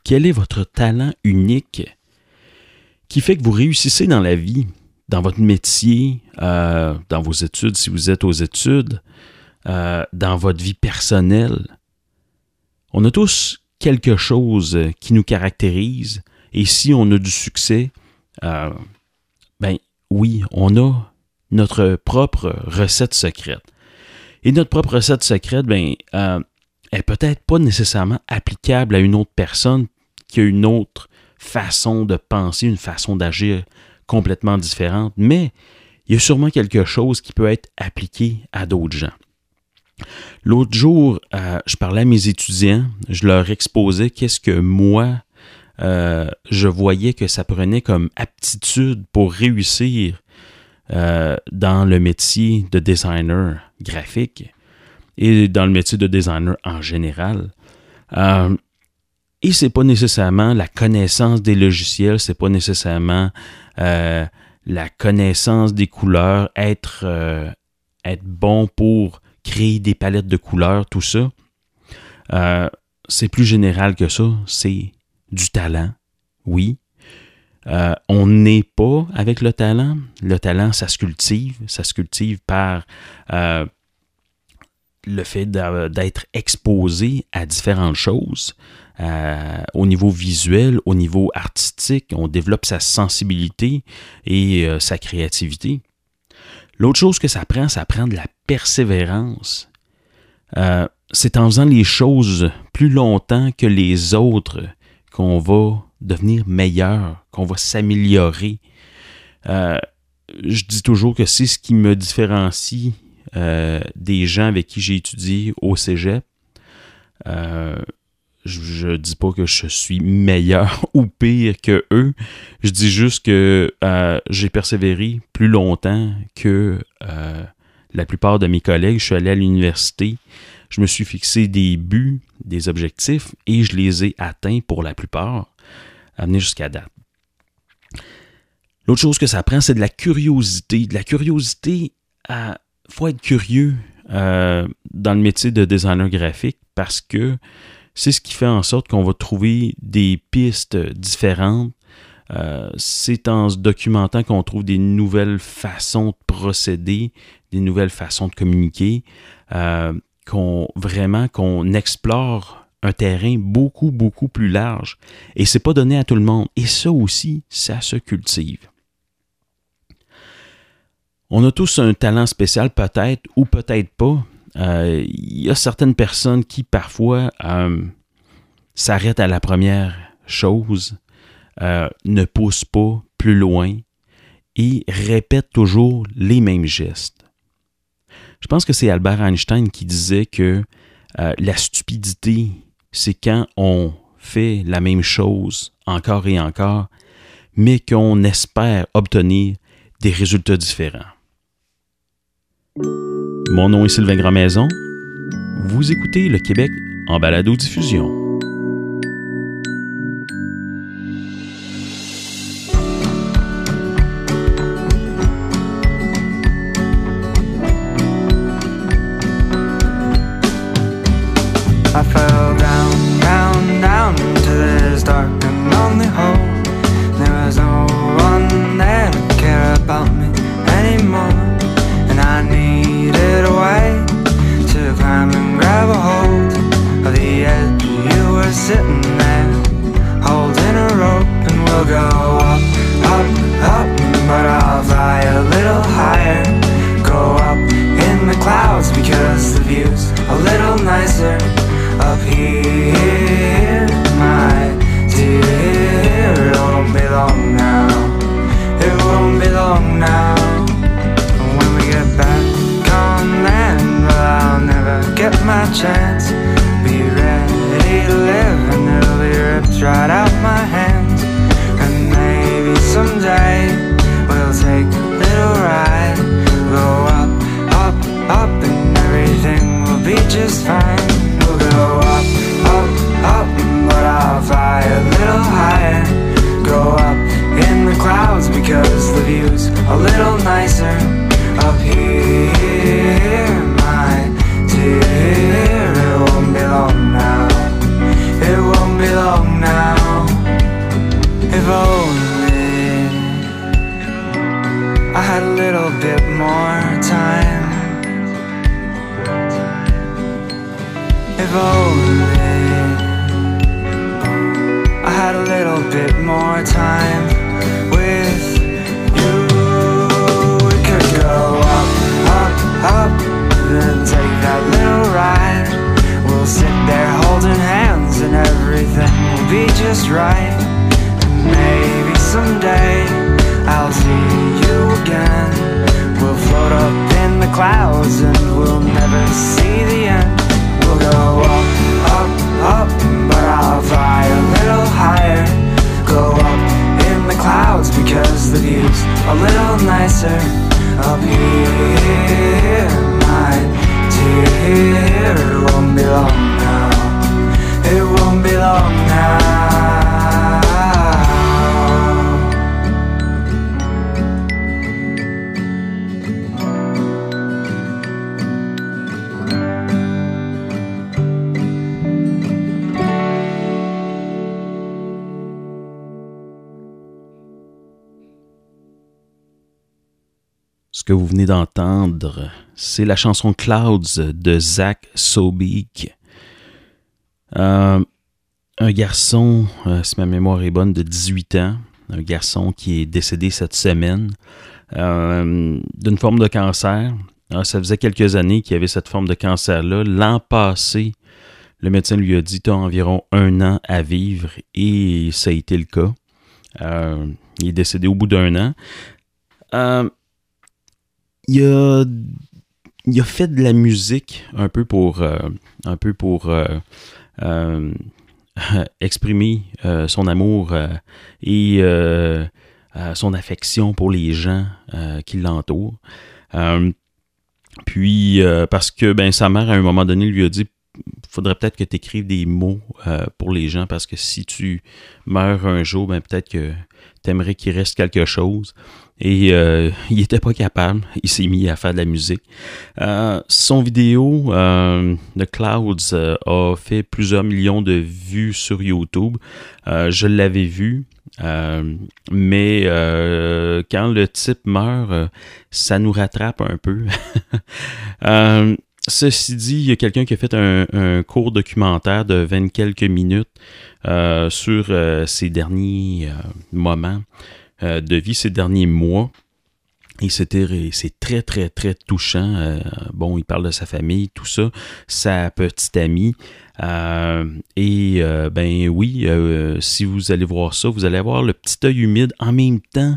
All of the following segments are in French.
Quel est votre talent unique qui fait que vous réussissez dans la vie, dans votre métier, dans vos études, si vous êtes aux études, dans votre vie personnelle? On a tous quelque chose qui nous caractérise et si on a du succès, oui, on a notre propre recette secrète. Et notre propre recette secrète, est peut-être pas nécessairement applicable à une autre personne qui a une autre façon de penser, une façon d'agir complètement différente, mais il y a sûrement quelque chose qui peut être appliqué à d'autres gens. L'autre jour, je parlais à mes étudiants, je leur exposais qu'est-ce que moi, je voyais que ça prenait comme aptitude pour réussir dans le métier de designer graphique et dans le métier de designer en général. Et c'est pas nécessairement la connaissance des logiciels, c'est pas nécessairement la connaissance des couleurs, être bon pour créer des palettes de couleurs, tout ça. C'est plus général que ça, c'est du talent, oui. On n'est pas avec le talent. Le talent, ça se cultive par le fait d'être exposé à différentes choses. Au niveau visuel, au niveau artistique, on développe sa sensibilité et sa créativité. L'autre chose que ça prend de la persévérance. C'est en faisant les choses plus longtemps que les autres qu'on va devenir meilleur, qu'on va s'améliorer. Je dis toujours que c'est ce qui me différencie des gens avec qui j'ai étudié au cégep. Je dis pas que je suis meilleur ou pire que eux. Je dis juste que j'ai persévéré plus longtemps que la plupart de mes collègues. Je suis allé à l'université. Je me suis fixé des buts, des objectifs et je les ai atteints pour la plupart, à venir jusqu'à date. L'autre chose que ça prend, c'est de la curiosité. De la curiosité, faut être curieux dans le métier de designer graphique parce que c'est ce qui fait en sorte qu'on va trouver des pistes différentes. C'est en se documentant qu'on trouve des nouvelles façons de procéder, des nouvelles façons de communiquer, qu'on explore un terrain beaucoup, beaucoup plus large. Et c'est pas donné à tout le monde. Et ça aussi, ça se cultive. On a tous un talent spécial peut-être ou peut-être pas. Il y a certaines personnes qui parfois s'arrêtent à la première chose, ne poussent pas plus loin et répètent toujours les mêmes gestes. Je pense que c'est Albert Einstein qui disait que la stupidité, c'est quand on fait la même chose encore et encore, mais qu'on espère obtenir des résultats différents. Mon nom est Sylvain Grandmaison. Vous écoutez Le Québec en balado-diffusion. I fell down, down, down into this dark and lonely hole. There was no one there to care about me anymore. And I needed a way to climb and grab a hold of the edge. You were sitting there, holding a rope, and we'll go up, up, up, but I'll fly a little higher. Go up in the clouds because the view's a little nicer up here, my dear. It won't be long now, it won't be long now. When we get back on land, well, I'll never get my chance. Be ready to live and it'll be ripped right out my hands. And maybe someday we'll take a little ride. Go up, up, up and everything will be just fine. We'll go up, up, up, but I'll fly a little higher. Go up in the clouds because the view's a little nicer up here, my dear. It won't be long now, it won't be long now. If only I had a little bit more time. If only I had a little bit more time with you. We could go up, up, up, and take that little ride. We'll sit there holding hands and everything will be just right. And maybe someday I'll see you again. We'll float up in the clouds and we'll never see the end. We'll go up, up, up, but I'll fly a little higher. Go up in the clouds because the view's a little nicer up here, my dear. It won't be long now. It won't be long now. Ce que vous venez d'entendre, c'est la chanson Clouds de Zach Sobek. Un garçon, si ma mémoire est bonne, de 18 ans. Un garçon qui est décédé cette semaine d'une forme de cancer. Alors, ça faisait quelques années qu'il avait cette forme de cancer-là. L'an passé, le médecin lui a dit « Tu as environ 1 an à vivre » et ça a été le cas. Il est décédé au bout d'1 an. Il a fait de la musique un peu pour exprimer son amour et son affection pour les gens qui l'entourent. Puis parce que sa mère à un moment donné lui a dit faudrait peut-être que tu écrives des mots pour les gens parce que si tu meurs un jour, peut-être que tu aimerais qu'il reste quelque chose. Et il n'était pas capable. Il s'est mis à faire de la musique. Son vidéo, The Clouds, a fait plusieurs millions de vues sur YouTube. Je l'avais vu. Mais quand le type meurt, ça nous rattrape un peu. Ceci dit, il y a quelqu'un qui a fait un court documentaire de 20 quelques minutes sur ses derniers moments de vie, ces derniers mois. Et c'est très, très, très touchant. Il parle de sa famille, tout ça, sa petite amie. Si vous allez voir ça, vous allez avoir le petit œil humide. En même temps,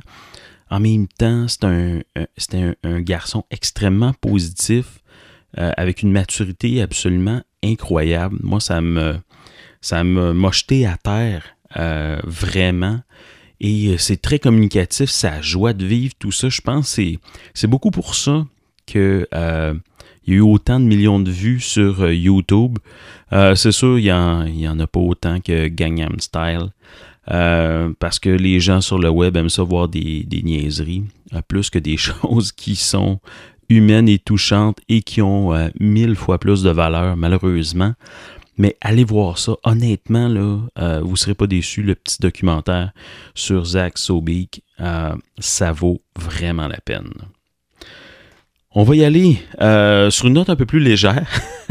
c'est un garçon extrêmement positif, avec une maturité absolument incroyable. Moi, ça m'a jeté à terre, vraiment. Et c'est très communicatif, sa joie de vivre, tout ça. Je pense que c'est beaucoup pour ça qu'il y a eu autant de millions de vues sur YouTube. C'est sûr, il y en a pas autant que Gangnam Style. Parce que les gens sur le web aiment ça voir des niaiseries, plus que des choses qui sont humaines et touchantes et qui ont 1000 fois plus de valeur, malheureusement. Mais allez voir ça. Honnêtement, là, vous ne serez pas déçus. Le petit documentaire sur Zach Sobek, ça vaut vraiment la peine. On va y aller sur une note un peu plus légère.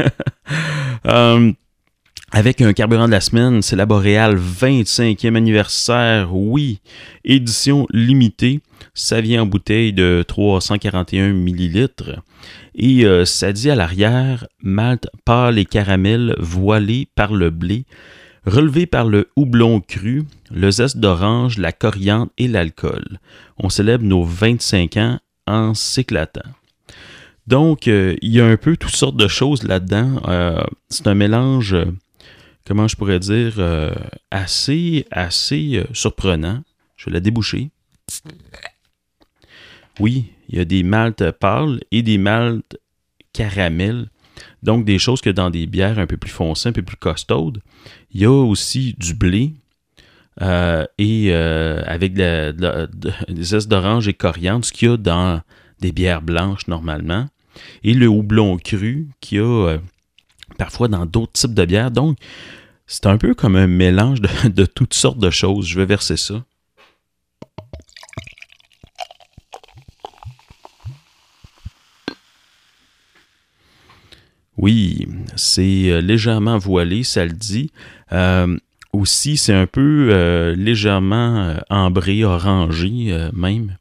Avec un carburant de la semaine, c'est la Boréal 25e anniversaire, oui, édition limitée. Ça vient en bouteille de 341 ml. Et ça dit à l'arrière, malt pâle et caramel voilé par le blé, relevé par le houblon cru, le zeste d'orange, la coriandre et l'alcool. On célèbre nos 25 ans en s'éclatant. Donc, il y a un peu toutes sortes de choses là-dedans. C'est un mélange, comment je pourrais dire, assez surprenant. Je vais la déboucher. Oui, il y a des maltes pâles et des maltes caramel. Donc, des choses que dans des bières un peu plus foncées, un peu plus costaudes. Il y a aussi du blé avec des zestes d'orange et coriandre, ce qu'il y a dans des bières blanches normalement. Et le houblon cru qu'il y a parfois dans d'autres types de bières. Donc, c'est un peu comme un mélange de toutes sortes de choses. Je vais verser ça. Oui, c'est légèrement voilé, ça le dit. Aussi, c'est un peu légèrement ambré, orangé même.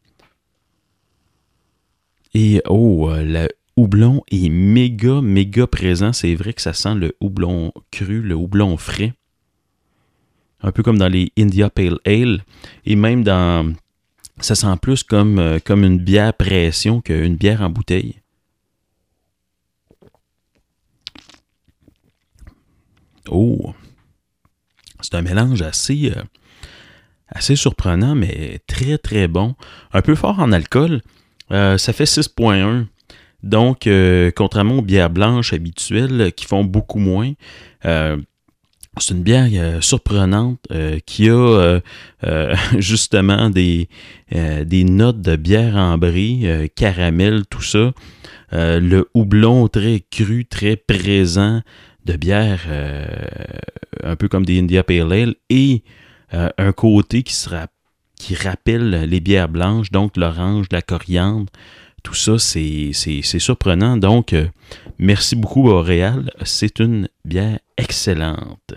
Et le houblon est méga présent. C'est vrai que ça sent le houblon cru, le houblon frais. Un peu comme dans les India Pale Ale. Et même ça sent plus comme une bière pression qu'une bière en bouteille. Oh! C'est un mélange assez surprenant, mais très, très bon. Un peu fort en alcool. Ça fait 6,1. Donc, contrairement aux bières blanches habituelles qui font beaucoup moins, c'est une bière surprenante qui a justement des notes de bière ambrée, caramel, tout ça. Le houblon très cru, très présent de bière, un peu comme des India Pale Ale, et un côté qui rappelle les bières blanches, donc l'orange, la coriandre. Tout ça, c'est surprenant. Donc, merci beaucoup Boréal. C'est une bière excellente.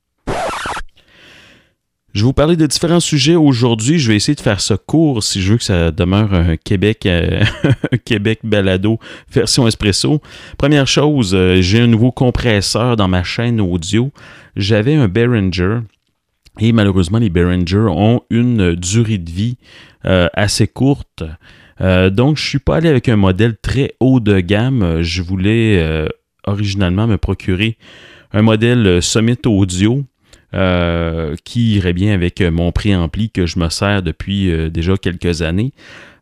Je vais vous parler de différents sujets aujourd'hui. Je vais essayer de faire ça court si je veux que ça demeure un Québec balado version espresso. Première chose, j'ai un nouveau compresseur dans ma chaîne audio. J'avais un Behringer et malheureusement, les Behringer ont une durée de vie assez courte. Donc, je ne suis pas allé avec un modèle très haut de gamme. Je voulais originalement me procurer un modèle Summit Audio qui irait bien avec mon préampli que je me sers depuis déjà quelques années.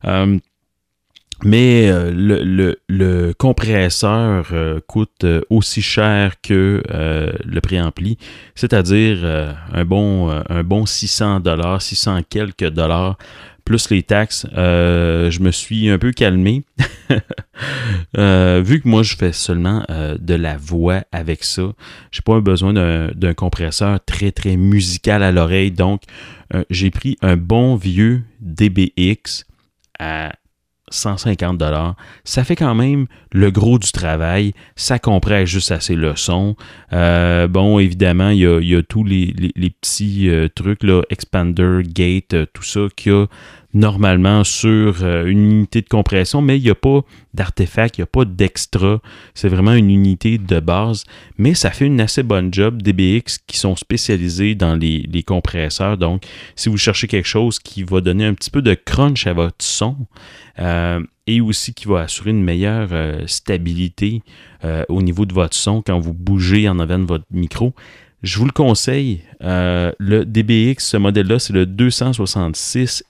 Mais le compresseur coûte aussi cher que le préampli, c'est-à-dire un bon 600 quelques dollars, plus les taxes. Je me suis un peu calmé, vu que moi je fais seulement de la voix avec ça. J'ai pas besoin d'un compresseur très très musical à l'oreille, donc j'ai pris un bon vieux DBX à 150 $. Ça fait quand même le gros du travail. Ça compresse juste assez le son. Bon, évidemment, il y a tous les petits trucs, là, expander, gate, tout ça qu'il y a normalement sur une unité de compression, mais il n'y a pas d'artefact, il n'y a pas d'extra. C'est vraiment une unité de base, mais ça fait une assez bonne job. DBX qui sont spécialisés dans les compresseurs. Donc, si vous cherchez quelque chose qui va donner un petit peu de crunch à votre son, et aussi qui va assurer une meilleure stabilité au niveau de votre son quand vous bougez en avant de votre micro, je vous le conseille. Le DBX, ce modèle-là, c'est le 266XS.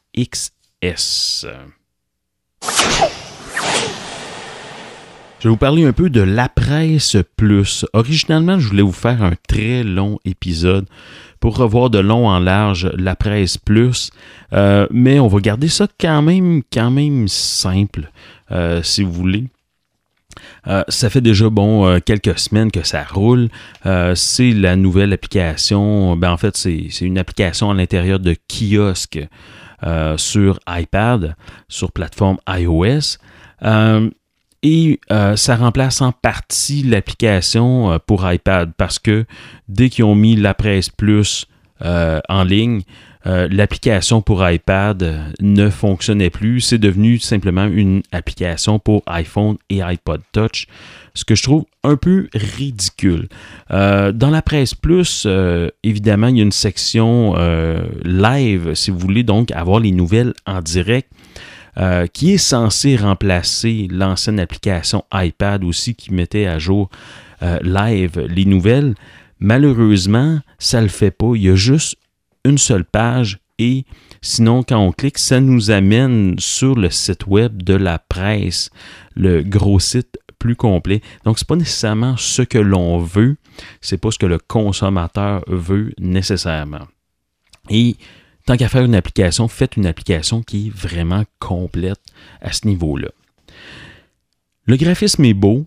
Je vais vous parler un peu de l'Apresse Plus. Originalement, je voulais vous faire un très long épisode pour revoir de long en large l'Apresse Plus, mais on va garder ça quand même simple, si vous voulez. Ça fait déjà quelques semaines que ça roule. C'est la nouvelle application. En fait, c'est une application à l'intérieur de kiosque sur iPad, sur plateforme iOS. Et ça remplace en partie l'application pour iPad parce que dès qu'ils ont mis l'Apresse Plus en ligne, l'application pour iPad ne fonctionnait plus. C'est devenu simplement une application pour iPhone et iPod Touch, ce que je trouve un peu ridicule. Dans l'Apresse Plus, évidemment, il y a une section live, si vous voulez donc avoir les nouvelles en direct, qui est censé remplacer l'ancienne application iPad aussi qui mettait à jour live les nouvelles. Malheureusement, ça ne le fait pas. Il y a juste une seule page et sinon, quand on clique, ça nous amène sur le site web de la presse, le gros site plus complet. Donc, ce n'est pas nécessairement ce que l'on veut, ce n'est pas ce que le consommateur veut nécessairement. Et tant qu'à faire une application, faites une application qui est vraiment complète à ce niveau-là. Le graphisme est beau.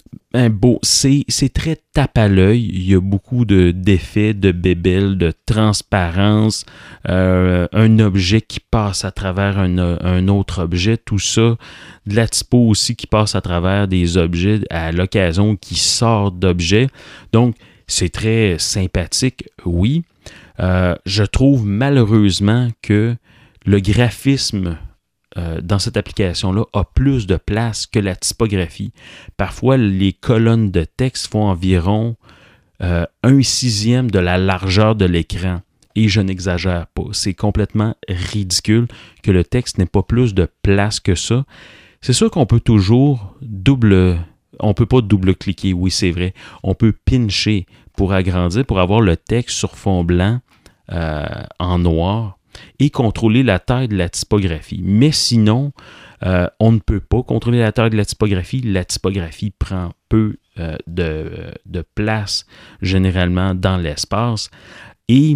c'est très tape à l'œil. Il y a beaucoup d'effets, de bébelles, de transparence, un objet qui passe à travers un autre objet, tout ça. De la typo aussi qui passe à travers des objets à l'occasion qui sort d'objets. Donc, c'est très sympathique, oui. Je trouve malheureusement que le graphisme dans cette application-là a plus de place que la typographie. Parfois, les colonnes de texte font environ 1/6 de la largeur de l'écran. Et je n'exagère pas. C'est complètement ridicule que le texte n'ait pas plus de place que ça. C'est sûr qu'on peut toujours on peut pas double-cliquer, oui, c'est vrai. On peut pincher pour agrandir, pour avoir le texte sur fond blanc en noir et contrôler la taille de la typographie. Mais sinon, on ne peut pas contrôler la taille de la typographie. La typographie prend peu de place généralement dans l'espace. Et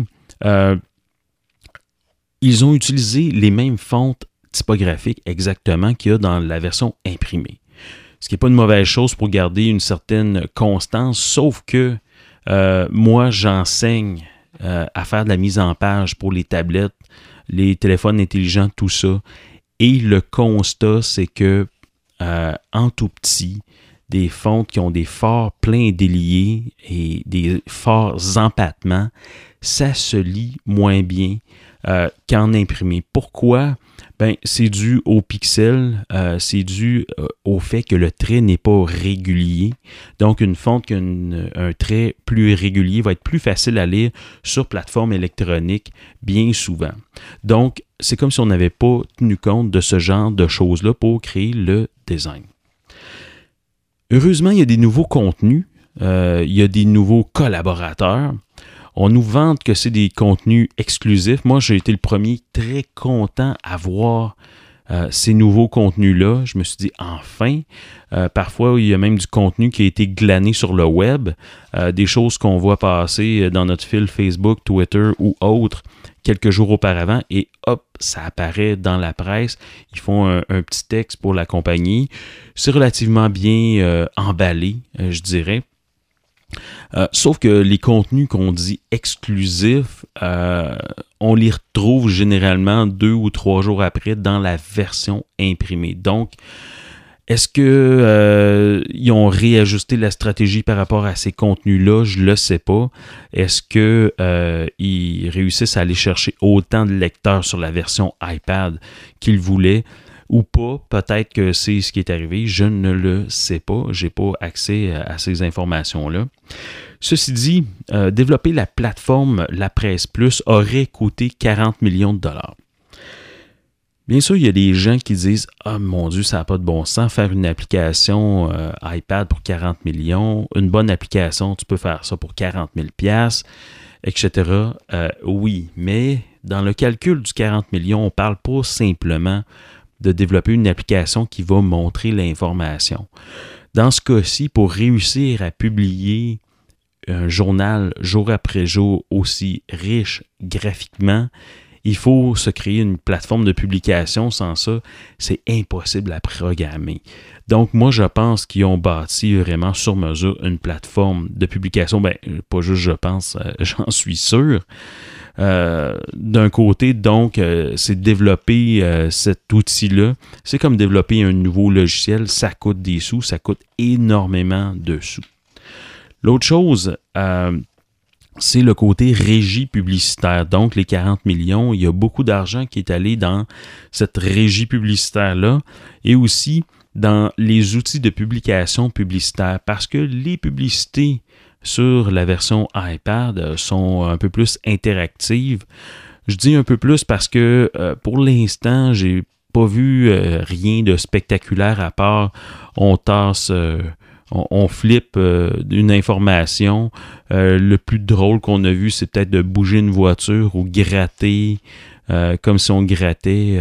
ils ont utilisé les mêmes fontes typographiques exactement qu'il y a dans la version imprimée. Ce qui n'est pas une mauvaise chose pour garder une certaine constance, sauf que moi, j'enseigne à faire de la mise en page pour les tablettes, les téléphones intelligents, tout ça. Et le constat, c'est que en tout petit, des fontes qui ont des forts pleins déliés et des forts empattements, ça se lit moins bien qu'en imprimé. Pourquoi? Ben, c'est dû au pixel, c'est dû au fait que le trait n'est pas régulier. Donc, une fonte qui a un trait plus régulier va être plus facile à lire sur plateforme électronique bien souvent. Donc, c'est comme si on n'avait pas tenu compte de ce genre de choses-là pour créer le design. Heureusement, il y a des nouveaux contenus, il y a des nouveaux collaborateurs. On nous vante que c'est des contenus exclusifs. Moi, j'ai été le premier très content à voir ces nouveaux contenus-là. Je me suis dit, enfin, parfois, il y a même du contenu qui a été glané sur le web, des choses qu'on voit passer dans notre fil Facebook, Twitter ou autre quelques jours auparavant, et hop, ça apparaît dans la presse. Ils font un petit texte pour la compagnie. C'est relativement bien emballé, je dirais. Sauf que les contenus qu'on dit exclusifs, on les retrouve généralement 2 ou 3 jours après dans la version imprimée. Donc, est-ce qu'ils ont réajusté la stratégie par rapport à ces contenus-là? Je ne le sais pas. Est-ce qu'ils réussissent à aller chercher autant de lecteurs sur la version iPad qu'ils voulaient? Ou pas, peut-être que c'est ce qui est arrivé, je ne le sais pas, je n'ai pas accès à ces informations-là. Ceci dit, développer la plateforme La Presse Plus aurait coûté 40 millions de dollars. Bien sûr, il y a des gens qui disent « Ah mon Dieu, ça n'a pas de bon sens, faire une application iPad pour 40 millions, une bonne application, tu peux faire ça pour 40 000 $, etc. » Oui, mais dans le calcul du 40 millions, on ne parle pas simplement de développer une application qui va montrer l'information. Dans ce cas-ci, pour réussir à publier un journal jour après jour aussi riche graphiquement, il faut se créer une plateforme de publication. Sans ça, c'est impossible à programmer. Donc, moi, je pense qu'ils ont bâti vraiment sur mesure une plateforme de publication. Ben, pas juste je pense, j'en suis sûr. D'un côté, donc, c'est développer cet outil-là. C'est comme développer un nouveau logiciel. Ça coûte des sous, ça coûte énormément de sous. L'autre chose, c'est le côté régie publicitaire. Donc, les 40 millions, il y a beaucoup d'argent qui est allé dans cette régie publicitaire-là et aussi dans les outils de publication publicitaire parce que les publicités sur la version iPad sont un peu plus interactives. Je dis un peu plus parce que pour l'instant, j'ai pas vu rien de spectaculaire à part on tasse... On flippe une information. Le plus drôle qu'on a vu, c'est peut-être de bouger une voiture ou gratter, comme si on grattait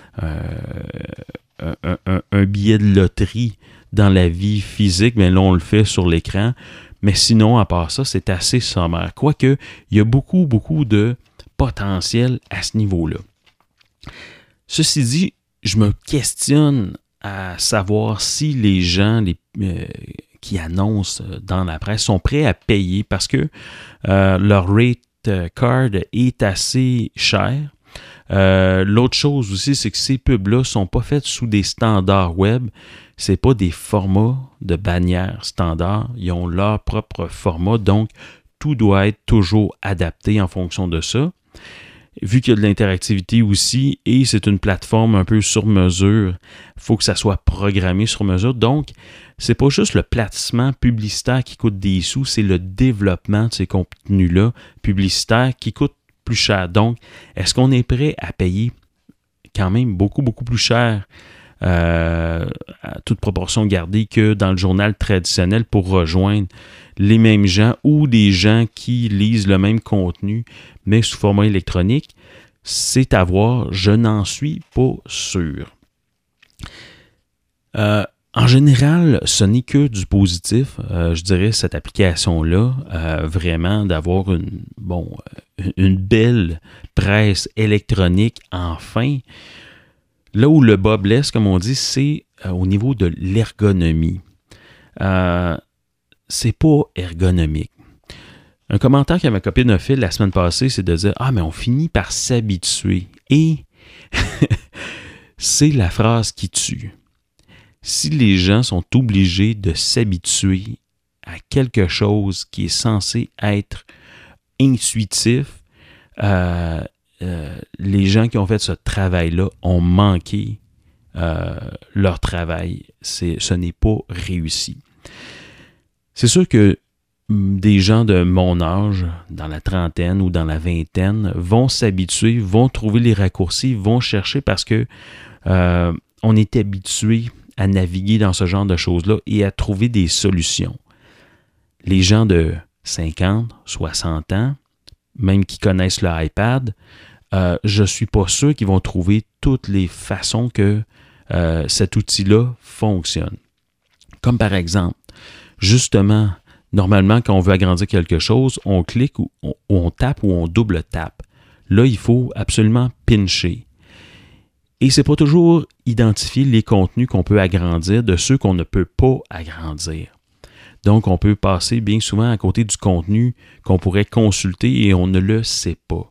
un billet de loterie dans la vie physique. Mais là, on le fait sur l'écran. Mais sinon, à part ça, c'est assez sommaire. Quoique, il y a beaucoup de potentiel à ce niveau-là. Ceci dit, je me questionne à savoir si les gens qui annoncent dans la presse sont prêts à payer parce que leur rate card est assez cher. L'autre chose aussi, c'est que ces pubs-là ne sont pas faites sous des standards web. C'est pas des formats de bannières standards. Ils ont leur propre format, donc tout doit être toujours adapté en fonction de ça. Vu qu'il y a de l'interactivité aussi, et c'est une plateforme un peu sur mesure, il faut que ça soit programmé sur mesure. Donc, c'est pas juste le placement publicitaire qui coûte des sous, c'est le développement de ces contenus-là publicitaires qui coûte plus cher. Donc, est-ce qu'on est prêt à payer quand même beaucoup, beaucoup plus cher, à toute proportion gardée, que dans le journal traditionnel pour rejoindre les mêmes gens ou des gens qui lisent le même contenu, mais sous format électronique? C'est à voir, je n'en suis pas sûr. En général, ce n'est que du positif, je dirais, cette application-là, vraiment d'avoir une belle presse électronique enfin. Là où le bas blesse, comme on dit, c'est au niveau de l'ergonomie. C'est pas ergonomique. Un commentaire que ma copine a fait la semaine passée, c'est de dire « Ah, mais on finit par s'habituer. » Et c'est la phrase qui tue. Si les gens sont obligés de s'habituer à quelque chose qui est censé être intuitif, les gens qui ont fait ce travail-là ont manqué leur travail. Ce n'est pas réussi. C'est sûr que des gens de mon âge, dans la trentaine ou dans la vingtaine, vont s'habituer, vont trouver les raccourcis, vont chercher parce que on est habitué à naviguer dans ce genre de choses-là et à trouver des solutions. Les gens de 50, 60 ans, même qui connaissent le iPad, je ne suis pas sûr qu'ils vont trouver toutes les façons que cet outil-là fonctionne. Comme par exemple, justement, normalement, quand on veut agrandir quelque chose, on clique ou on tape ou on double tape. Là, il faut absolument pincher. Et ce n'est pas toujours identifier les contenus qu'on peut agrandir de ceux qu'on ne peut pas agrandir. Donc, on peut passer bien souvent à côté du contenu qu'on pourrait consulter et on ne le sait pas.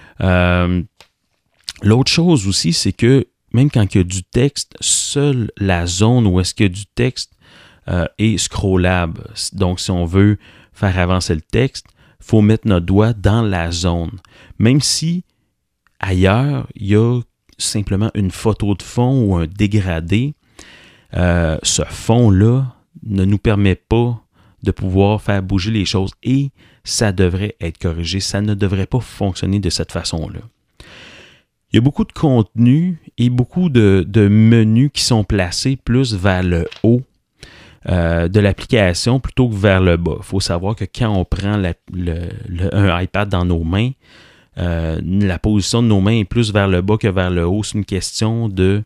L'autre chose aussi, c'est que même quand il y a du texte, seule la zone où est-ce qu'il y a du texte est scrollable. Donc, si on veut faire avancer le texte, il faut mettre notre doigt dans la zone. Même si ailleurs, il y a simplement une photo de fond ou un dégradé, ce fond-là ne nous permet pas de pouvoir faire bouger les choses et ça devrait être corrigé. Ça ne devrait pas fonctionner de cette façon-là. Il y a beaucoup de contenu et beaucoup de menus qui sont placés plus vers le haut de l'application plutôt que vers le bas. Il faut savoir que quand on prend un iPad dans nos mains, la position de nos mains est plus vers le bas que vers le haut. C'est une question de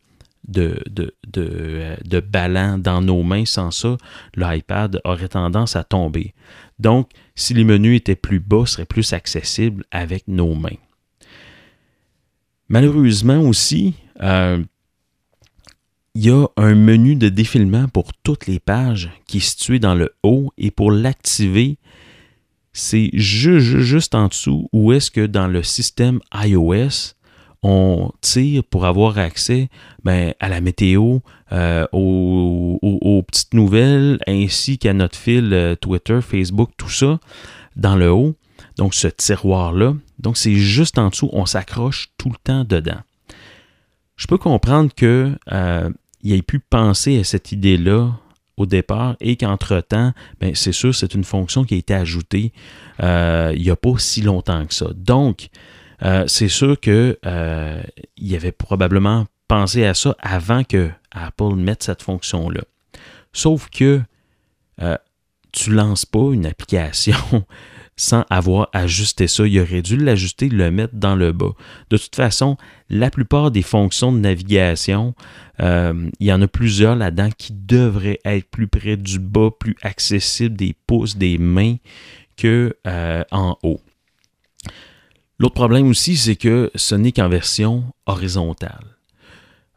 ballon dans nos mains. Sans ça, l'iPad aurait tendance à tomber. Donc, si les menus étaient plus bas, seraient plus accessibles avec nos mains. Malheureusement aussi, il y a un menu de défilement pour toutes les pages qui est situé dans le haut et pour l'activer, c'est juste en dessous où est-ce que dans le système iOS, on tire pour avoir accès à la météo, aux petites nouvelles, ainsi qu'à notre fil Twitter, Facebook, tout ça, dans le haut. Donc, ce tiroir-là. Donc, c'est juste en dessous, on s'accroche tout le temps dedans. Je peux comprendre qu'il ait pu penser à cette idée-là au départ et qu'entre-temps, c'est sûr, c'est une fonction qui a été ajoutée il n'y a pas si longtemps que ça. Donc, c'est sûr qu'il avait probablement pensé à ça avant que Apple mette cette fonction-là. Sauf que tu ne lances pas une application sans avoir ajusté ça. Il aurait dû l'ajuster, le mettre dans le bas. De toute façon, la plupart des fonctions de navigation, il y en a plusieurs là-dedans qui devraient être plus près du bas, plus accessibles des pouces, des mains que en haut. L'autre problème aussi, c'est que ce n'est qu'en version horizontale.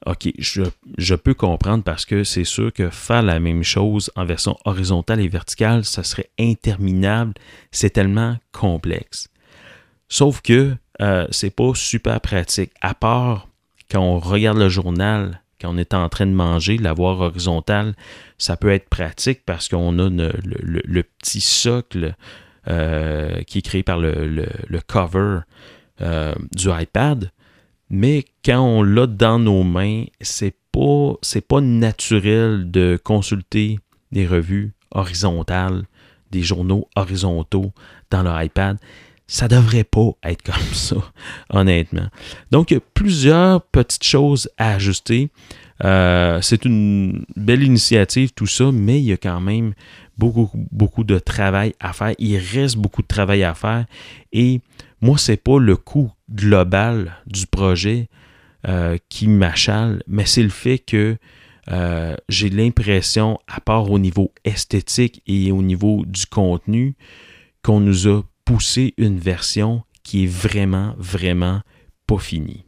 OK, je peux comprendre parce que c'est sûr que faire la même chose en version horizontale et verticale, ça serait interminable. C'est tellement complexe. Sauf que c'est pas super pratique. À part quand on regarde le journal, quand on est en train de manger, la voir horizontale, ça peut être pratique parce qu'on a le petit socle qui est créé par le cover du iPad. Mais quand on l'a dans nos mains, c'est pas naturel de consulter des revues horizontales, des journaux horizontaux dans leur iPad. Ça devrait pas être comme ça, honnêtement. Donc, il y a plusieurs petites choses à ajuster. C'est une belle initiative, tout ça, mais il y a quand même beaucoup de travail à faire. Il reste beaucoup de travail à faire. Et moi, c'est pas le coût global du projet qui m'achale, mais c'est le fait que j'ai l'impression, à part au niveau esthétique et au niveau du contenu, qu'on nous a poussé une version qui est vraiment, vraiment pas finie.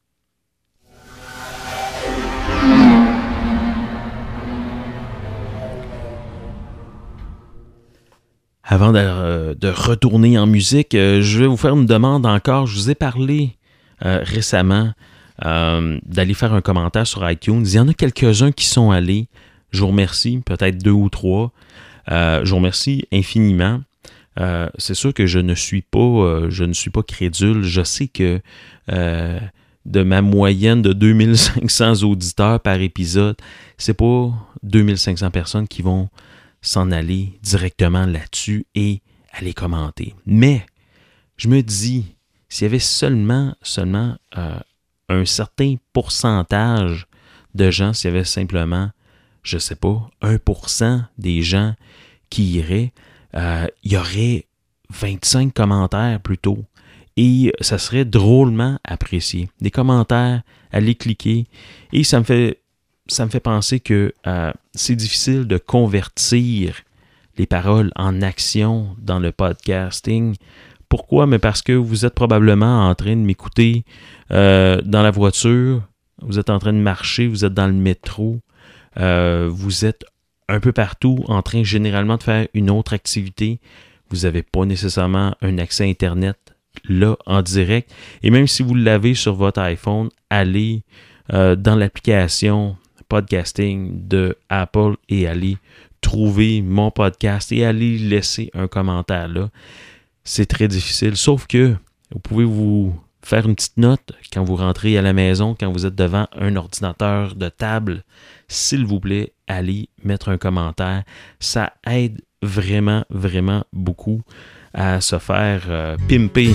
Avant de retourner en musique, je vais vous faire une demande encore. Je vous ai parlé récemment d'aller faire un commentaire sur iTunes. Il y en a quelques-uns qui sont allés. Je vous remercie, peut-être 2 ou 3. Je vous remercie infiniment. C'est sûr que je ne suis pas crédule. Je sais que de ma moyenne de 2500 auditeurs par épisode, c'est pas 2500 personnes qui vont s'en aller directement là-dessus et aller commenter. Mais je me dis, s'il y avait seulement un certain pourcentage de gens, s'il y avait simplement, je sais pas, 1% des gens qui iraient, il y aurait 25 commentaires plutôt. Et ça serait drôlement apprécié. Des commentaires, allez cliquer. Et ça me fait penser que c'est difficile de convertir les paroles en action dans le podcasting. Pourquoi? Mais parce que vous êtes probablement en train de m'écouter dans la voiture, vous êtes en train de marcher, vous êtes dans le métro, vous êtes un peu partout en train généralement de faire une autre activité. Vous n'avez pas nécessairement un accès Internet là en direct. Et même si vous l'avez sur votre iPhone, allez dans l'application podcasting de Apple et allez trouver mon podcast et allez laisser un commentaire là. C'est très difficile, sauf que vous pouvez vous faire une petite note quand vous rentrez à la maison, quand vous êtes devant un ordinateur de table. S'il vous plaît, allez mettre un commentaire. Ça aide vraiment, vraiment beaucoup à se faire pimper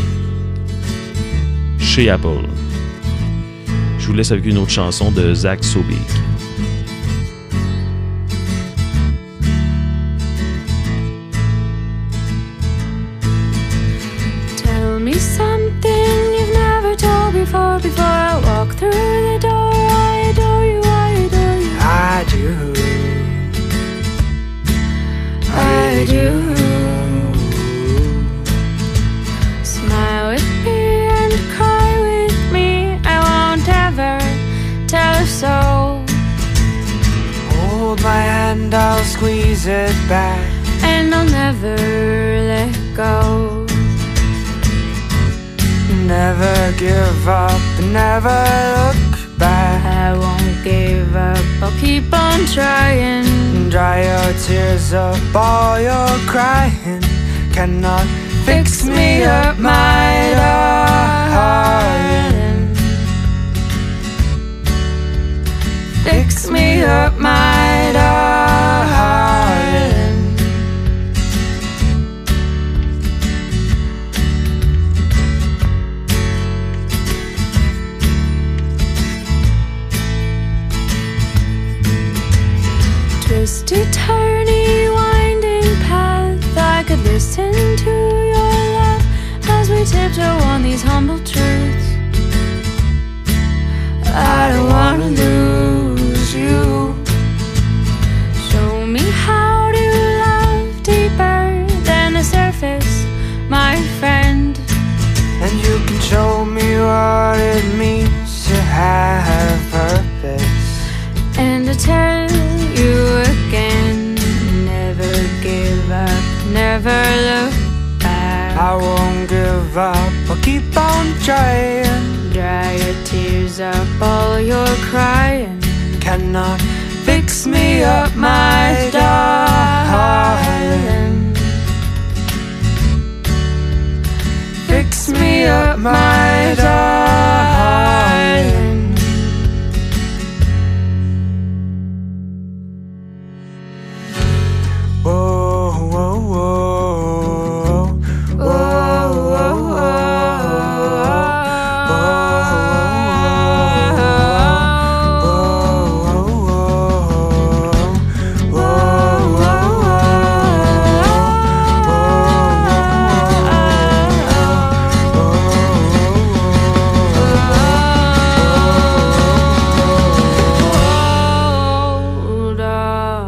chez Apple. Je vous laisse avec une autre chanson de Zach Sobek. Tell me something you've never told before I walk through the door. I adore you, I adore you. I do. I do. Smile with me and cry with me. I won't ever tell a soul. Hold my hand, I'll squeeze it back. And I'll never let go. Never give up, never look back. I won't give up, I'll keep on trying. Dry your tears up, all your crying cannot fix me up, my darling. Fix me up, my darling. Twisted, turny, winding path. I could listen to your laugh as we tiptoe on these humble truths. I don't wanna lose you. Show me how to love deeper than the surface, my friend. And you can show me what it means to have purpose. tell you again, never give up, never look back. I won't give up, I'll keep on trying. Dry your tears up, all your crying Cannot fix me up, my darling. Fix me up, my darling. Whoa, whoa, whoa. Whoa, whoa, hold on.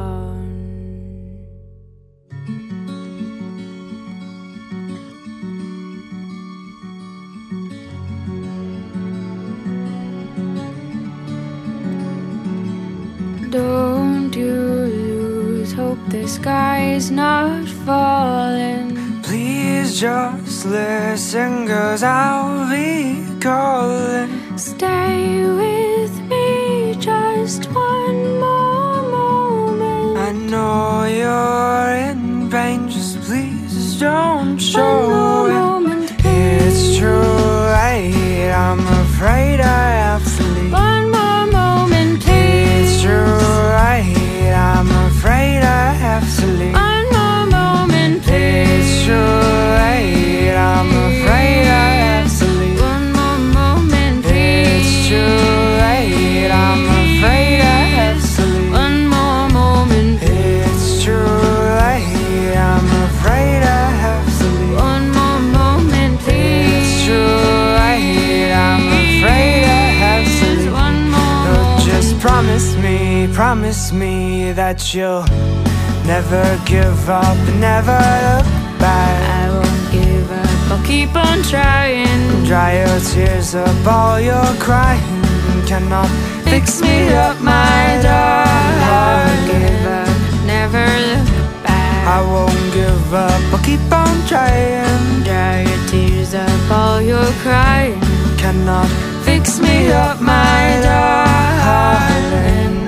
Don't you lose hope, the sky's not falling. Please just listen, 'cause I'll be calling. Stay with me just one more moment. I know you're in pain, just please don't One show more it. moment, It's too late, I'm afraid I have to leave. one more moment, It's please. too late, I'm afraid I have to leave. One more moment, It's too please. late, I'm afraid I have to leave. One more moment, It's please. too late, I'm afraid I have to leave. One more moment, It's too late, I'm afraid I have to leave. one more moment, please. It's too late, I'm afraid I have to leave. One more Oh, moment. just promise me that you'll never give up and never look back. I won't give up, I'll keep on trying. Dry your tears up, all your crying cannot fix me up, my Never give darling. up, never look back. I won't give up, I'll keep on trying. Dry your tears up, all your crying Cannot fix me up, my darling.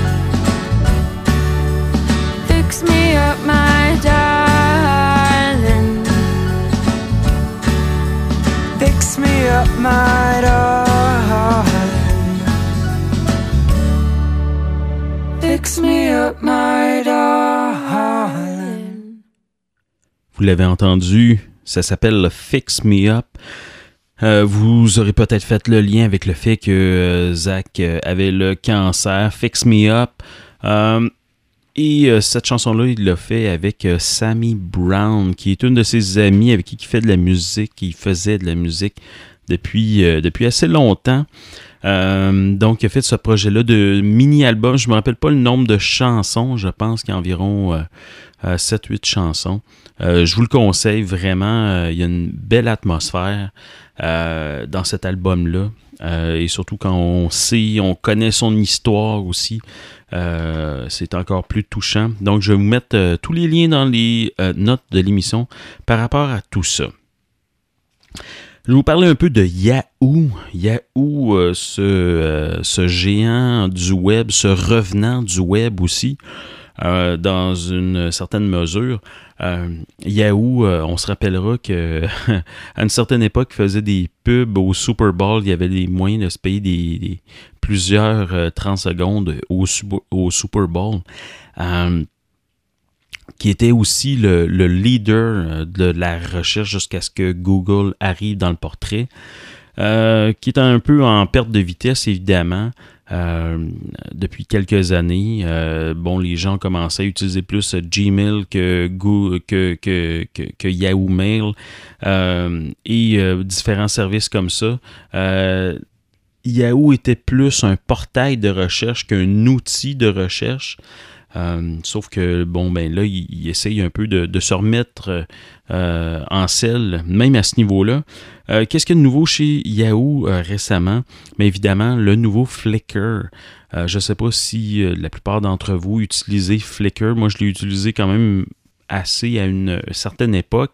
Fix me up, my darling. Fix me up, my darling. Fix me up, my darling. Vous l'avez entendu, ça s'appelle Fix Me Up. Vous aurez peut-être fait le lien avec le fait que Zach avait le cancer. Fix Me Up. Et cette chanson-là, il l'a fait avec Sammy Brown, qui est une de ses amies avec qui il fait de la musique, qui faisait de la musique depuis assez longtemps. Donc, il a fait ce projet-là de mini-album. Je ne me rappelle pas le nombre de chansons. Je pense qu'il y a environ 7-8 chansons. Je vous le conseille vraiment. Il y a une belle atmosphère dans cet album-là. Et surtout quand on connaît son histoire aussi. C'est encore plus touchant. Donc, je vais vous mettre tous les liens dans les notes de l'émission par rapport à tout ça. Je vais vous parler un peu de Yahoo. Yahoo, ce géant du web, ce revenant du web aussi, dans une certaine mesure. Yahoo, on se rappellera qu'à une certaine époque, il faisait des pubs au Super Bowl. Il y avait les moyens de se payer plusieurs 30 secondes au Super Bowl. Qui était aussi le leader de la recherche jusqu'à ce que Google arrive dans le portrait, qui est un peu en perte de vitesse, évidemment, depuis quelques années. Les gens ont commencé à utiliser plus Gmail que Yahoo Mail et différents services comme ça. Yahoo était plus un portail de recherche qu'un outil de recherche. Sauf que, bon, ben là, il essaye un peu de se remettre en selle, même à ce niveau-là. Qu'est-ce qu'il y a de nouveau chez Yahoo récemment? Bien évidemment, le nouveau Flickr. Je ne sais pas si la plupart d'entre vous utilisez Flickr. Moi, je l'ai utilisé quand même assez à une certaine époque.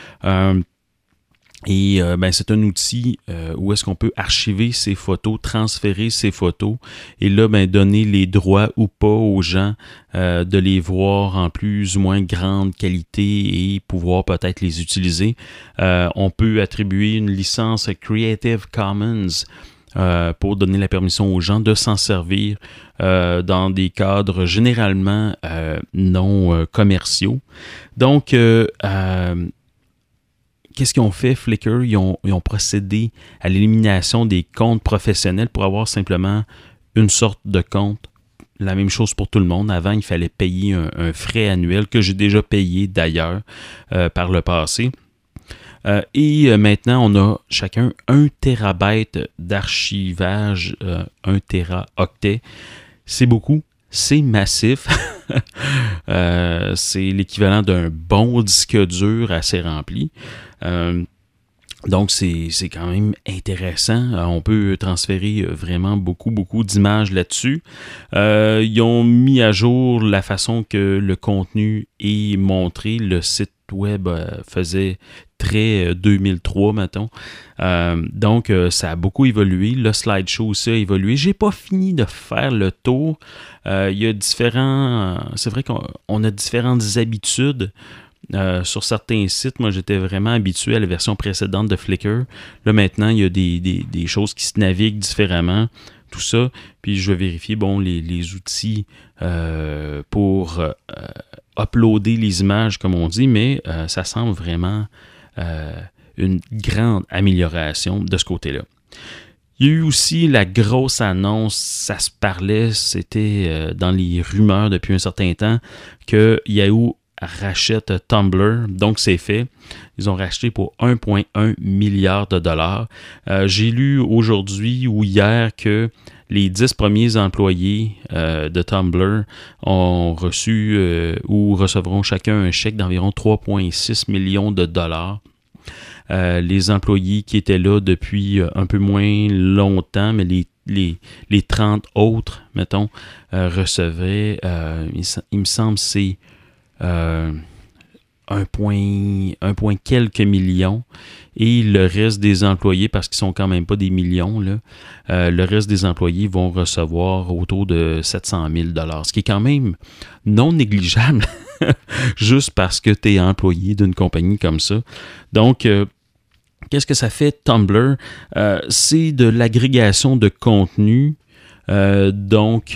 Ben, c'est un outil où est-ce qu'on peut archiver ses photos, transférer ses photos et là, ben, donner les droits ou pas aux gens de les voir en plus ou moins grande qualité et pouvoir peut-être les utiliser. On peut attribuer une licence Creative Commons pour donner la permission aux gens de s'en servir dans des cadres généralement non commerciaux. Donc, qu'est-ce qu'ils ont fait, Flickr? Ils ont procédé à l'élimination des comptes professionnels pour avoir simplement une sorte de compte. La même chose pour tout le monde. Avant, il fallait payer un frais annuel que j'ai déjà payé d'ailleurs par le passé. Et maintenant, on a chacun 1 térabyte d'archivage, 1 téraoctet. C'est beaucoup, c'est massif. C'est l'équivalent d'un bon disque dur assez rempli. Donc, c'est quand même intéressant. On peut transférer vraiment beaucoup d'images là-dessus. Ils ont mis à jour la façon que le contenu est montré. Le site web faisait très 2003, mettons. Donc, ça a beaucoup évolué. Le slideshow aussi a évolué. J'ai pas fini de faire le tour. Il y a c'est vrai qu'on a différentes habitudes. Sur certains sites, moi j'étais vraiment habitué à la version précédente de Flickr. Là maintenant, il y a des choses qui se naviguent différemment, tout ça. Puis je vais vérifier les outils pour uploader les images, comme on dit, mais ça semble vraiment une grande amélioration de ce côté-là. Il y a eu aussi la grosse annonce, ça se parlait, c'était dans les rumeurs depuis un certain temps, que Yahoo rachète Tumblr, donc c'est fait. Ils ont racheté pour 1,1 milliard de dollars. J'ai lu aujourd'hui ou hier que les 10 premiers employés de Tumblr ont reçu ou recevront chacun un chèque d'environ 3,6 millions de dollars. Les employés qui étaient là depuis un peu moins longtemps, mais les 30 autres, mettons, recevaient, il me semble, c'est 1 point quelques millions, et le reste des employés, parce qu'ils sont quand même pas des millions, là, le reste des employés vont recevoir autour de 700 000 $, ce qui est quand même non négligeable, juste parce que tu es employé d'une compagnie comme ça. Donc, qu'est-ce que ça fait Tumblr? C'est de l'agrégation de contenu. Donc,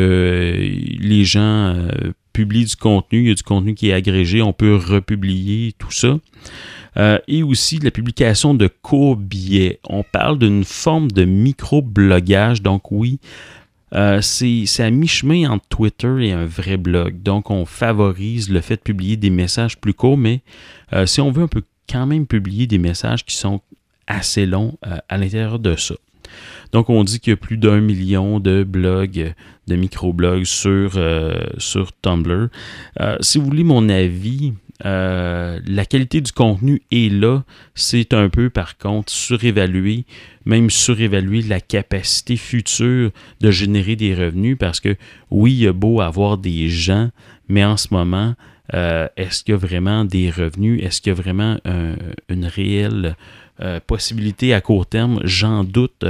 les gens publient du contenu, il y a du contenu qui est agrégé, on peut republier tout ça. Et aussi de la publication de courts billets. On parle d'une forme de micro-blogage, donc oui, c'est à mi-chemin entre Twitter et un vrai blog. Donc, on favorise le fait de publier des messages plus courts, mais si on veut, on peut quand même publier des messages qui sont assez longs à l'intérieur de ça. Donc, on dit qu'il y a plus d'1 million de blogs, de microblogs sur Tumblr. Si vous voulez mon avis, la qualité du contenu est là. C'est un peu, par contre, surévalué, même surévaluer la capacité future de générer des revenus parce que, oui, il y a beau avoir des gens, mais en ce moment, est-ce qu'il y a vraiment des revenus? Est-ce qu'il y a vraiment une réelle possibilité à court terme? J'en doute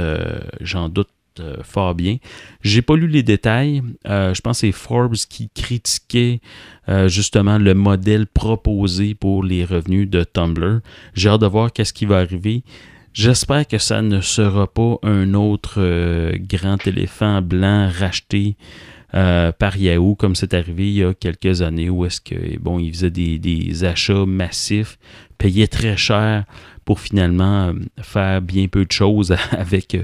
fort bien. J'ai pas lu les détails. Je pense que c'est Forbes qui critiquait justement le modèle proposé pour les revenus de Tumblr. J'ai hâte de voir qu'est-ce qui va arriver. J'espère que ça ne sera pas un autre grand éléphant blanc racheté par Yahoo, comme c'est arrivé il y a quelques années, où est-ce que ils faisaient des achats massifs, payaient très cher pour finalement faire bien peu de choses avec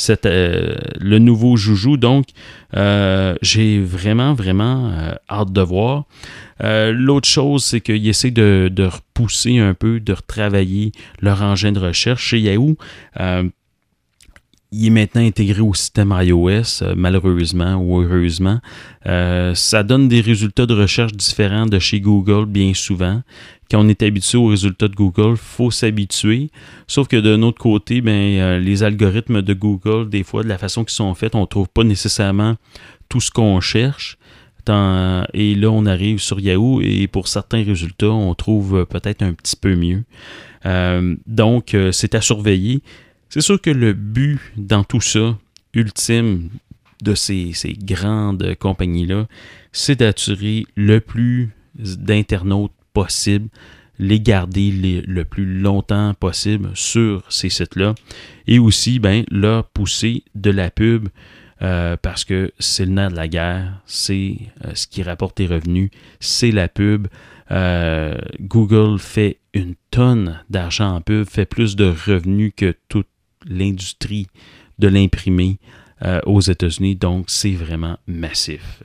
le nouveau joujou. Donc, j'ai vraiment hâte de voir. L'autre chose, c'est qu'ils essaient de repousser un peu, de retravailler leur engin de recherche chez Yahoo. il est maintenant intégré au système iOS, malheureusement ou heureusement. Ça donne des résultats de recherche différents de chez Google bien souvent. Quand on est habitué aux résultats de Google, il faut s'habituer. Sauf que d'un autre côté, les algorithmes de Google, des fois, de la façon qu'ils sont faits, on ne trouve pas nécessairement tout ce qu'on cherche. Et là, on arrive sur Yahoo et pour certains résultats, on trouve peut-être un petit peu mieux. Donc, c'est à surveiller. C'est sûr que le but dans tout ça, ultime de ces grandes compagnies-là, c'est d'attirer le plus d'internautes possible, les garder le plus longtemps possible sur ces sites-là et aussi leur pousser de la pub parce que c'est le nerf de la guerre, c'est ce qui rapporte les revenus, c'est la pub. Google fait une tonne d'argent en pub, fait plus de revenus que toute l'industrie de l'imprimé aux États-Unis, donc c'est vraiment massif.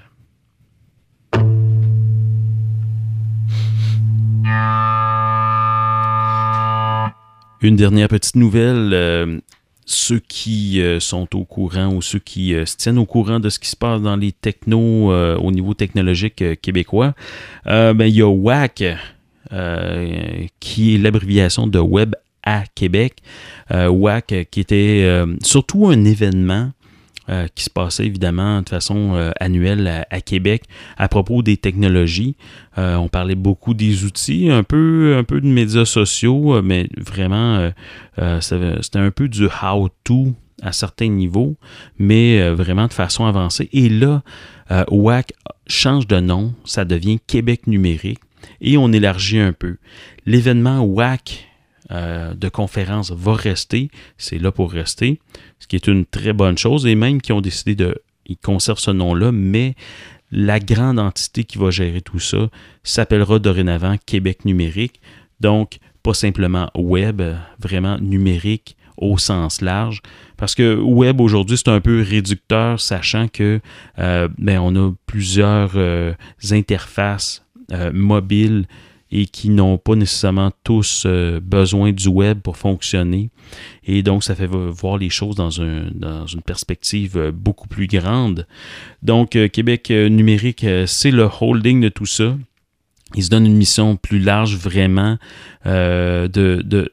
Une dernière petite nouvelle, ceux qui sont au courant ou ceux qui se tiennent au courant de ce qui se passe dans les technos au niveau technologique québécois, il y a WAC, qui est l'abréviation de Web à Québec. WAC qui était surtout un événement qui se passait évidemment de façon annuelle à Québec à propos des technologies. On parlait beaucoup des outils, un peu de médias sociaux, mais vraiment c'était un peu du how-to à certains niveaux, mais vraiment de façon avancée. Et là, WAC change de nom, ça devient Québec numérique et on élargit un peu. L'événement WAC de conférence va rester, c'est là pour rester, ce qui est une très bonne chose, et même qui ont décidé ils conservent ce nom-là, mais la grande entité qui va gérer tout ça s'appellera dorénavant Québec numérique, donc pas simplement web, vraiment numérique au sens large, parce que web aujourd'hui c'est un peu réducteur, sachant que on a plusieurs interfaces mobiles et qui n'ont pas nécessairement tous besoin du web pour fonctionner. Et donc, ça fait voir les choses dans une perspective beaucoup plus grande. Donc, Québec numérique, c'est le holding de tout ça. Il se donne une mission plus large, vraiment, de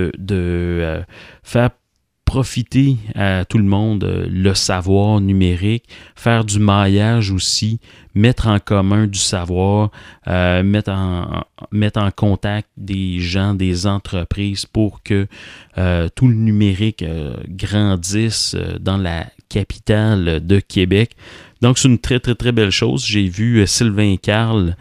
faire profiter à tout le monde le savoir numérique, faire du maillage aussi, mettre en commun du savoir, mettre en contact des gens, des entreprises pour que tout le numérique grandisse dans la capitale de Québec. Donc, c'est une très, très, très belle chose. J'ai vu Sylvain Carl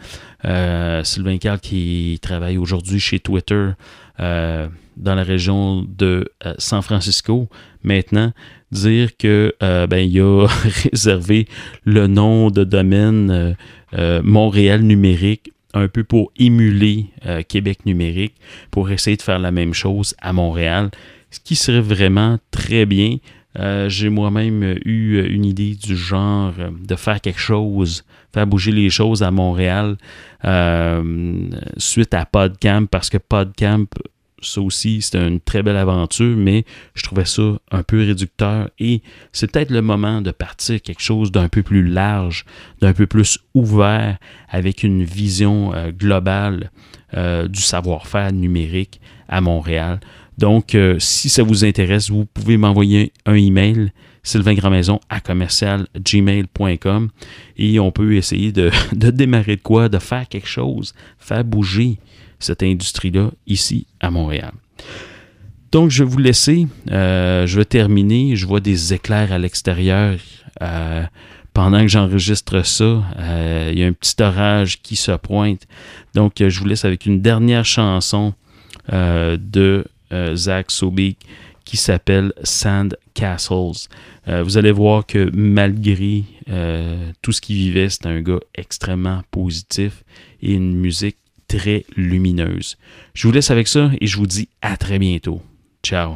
qui travaille aujourd'hui chez Twitter, dans la région de San Francisco, maintenant, dire que il a réservé le nom de domaine Montréal numérique, un peu pour émuler Québec numérique, pour essayer de faire la même chose à Montréal, ce qui serait vraiment très bien. J'ai moi-même eu une idée du genre de faire quelque chose, faire bouger les choses à Montréal suite à PodCamp, parce que PodCamp, ça aussi, c'était une très belle aventure, mais je trouvais ça un peu réducteur et c'est peut-être le moment de partir quelque chose d'un peu plus large, d'un peu plus ouvert, avec une vision globale du savoir-faire numérique à Montréal. Donc, si ça vous intéresse, vous pouvez m'envoyer un email, sylvaingrandmaison@commercial@gmail.com, et on peut essayer de démarrer de quoi, de faire quelque chose, faire bouger cette industrie-là ici à Montréal. Donc, je vais vous laisser. Je vais terminer. Je vois des éclairs à l'extérieur. Pendant que j'enregistre ça, il y a un petit orage qui se pointe. Donc, je vous laisse avec une dernière chanson de Zach Sobek qui s'appelle Sand Castles. Vous allez voir que malgré tout ce qu'il vivait, c'est un gars extrêmement positif et une musique très lumineuse. Je vous laisse avec ça et je vous dis à très bientôt. Ciao!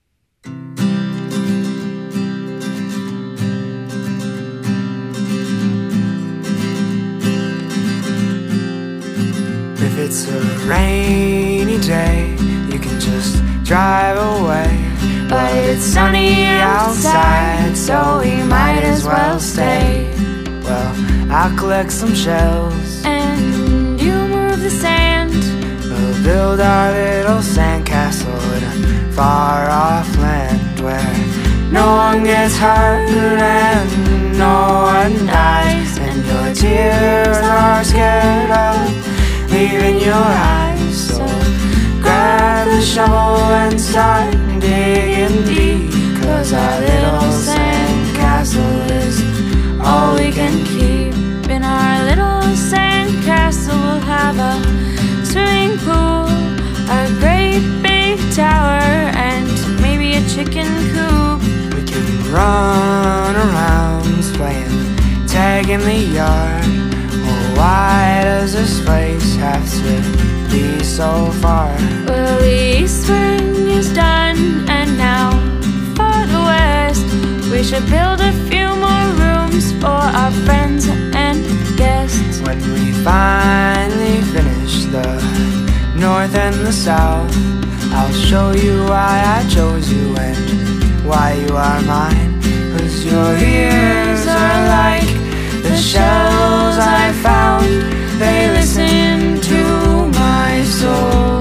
If it's a rainy day, you can just drive away. but it's sunny outside, so we might as well stay. Well, I'll collect some shells, And you move the sand. we'll build our little sandcastle in a far-off land where no one gets hurt and no one dies, and your tears are scared of leaving your eyes. So grab the shovel and start digging deep, 'cause our little sandcastle is all we can keep. In our little sandcastle we'll have a swimming pool, a great big tower, and maybe a chicken coop. We can run around playing tag in the yard. Oh, why does this place have to be so far? Well, the spring is done, and now for the west we should build a few more rooms for our friends and guests. When we finally finish the north and the south, I'll show you why I chose you and why you are mine. 'Cause your ears are like the shells I found, they listen to my soul.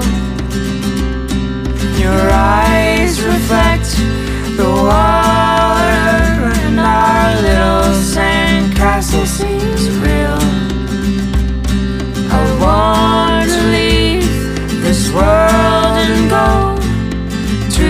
Your eyes reflect the water, and our little sandcastle seems real. I want to leave this world and go to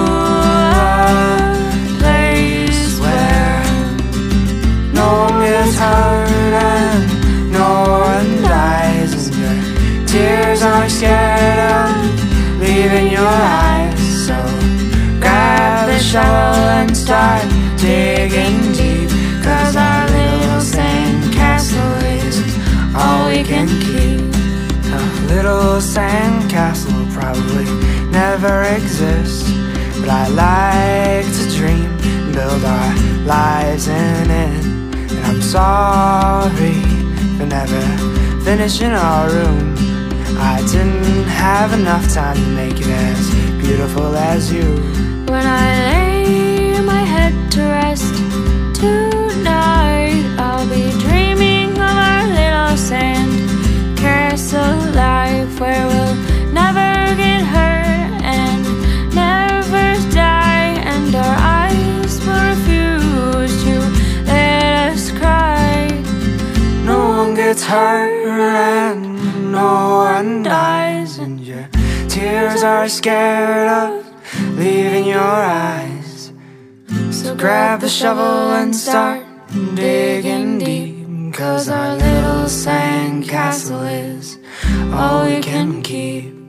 a place where no one gets hurt and no one dies, and your tears are scared of leaving your eyes. So grab the shovel and start digging deep, 'cause our little sandcastle is all we can keep. A little sandcastle will probably never exist, but I like to dream and build our lives in it. And I'm sorry for never finishing our room. I didn't have enough time to make it as beautiful as you. When I lay my head to rest tonight, I'll be dreaming of our little sand castle life, where we'll never get hurt and never die, and our eyes will refuse to let us cry. No one gets hurt and no one dies, and your tears are scared of leaving your eyes. So grab the shovel and start digging deep, 'cause our little sandcastle is all we can keep.